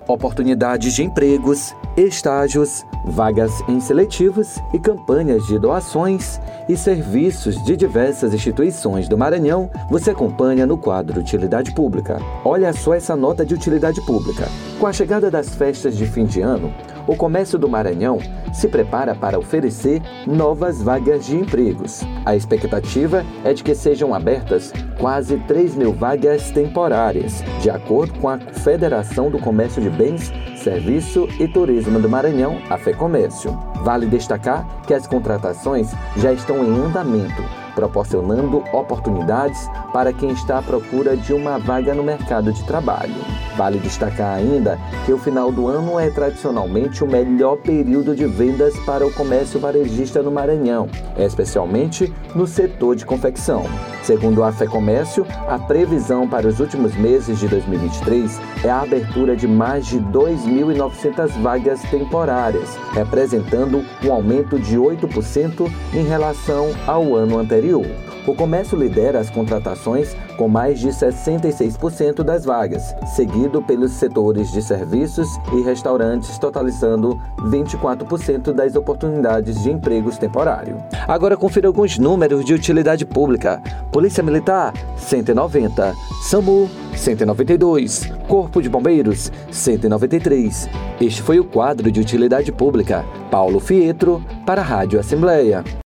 oportunidades de empregos, estágios, vagas em seletivos e campanhas de doações e serviços de diversas instituições do Maranhão, você acompanha no quadro Utilidade Pública. Olha só essa nota de utilidade pública. Com a chegada das festas de fim de ano, o comércio do Maranhão se prepara para oferecer novas vagas de empregos. A expectativa é de que sejam abertas quase 3.000 vagas temporárias, de acordo com a Federação do Comércio de Bens, Serviço e Turismo do Maranhão, a FEComércio. Vale destacar que as contratações já estão em andamento, proporcionando oportunidades para quem está à procura de uma vaga no mercado de trabalho. Vale destacar ainda que o final do ano é tradicionalmente o melhor período de vendas para o comércio varejista no Maranhão, especialmente no setor de confecção. Segundo a FEComércio, a previsão para os últimos meses de 2023 é a abertura de mais de 2.900 vagas temporárias, representando um aumento de 8% em relação ao ano anterior. O comércio lidera as contratações com mais de 66% das vagas, seguido pelos setores de serviços e restaurantes, totalizando 24% das oportunidades de empregos temporário. Agora confira alguns números de utilidade pública. Polícia Militar, 190. SAMU, 192. Corpo de Bombeiros, 193. Este foi o quadro de utilidade pública. Paulo Fietro, para a Rádio Assembleia.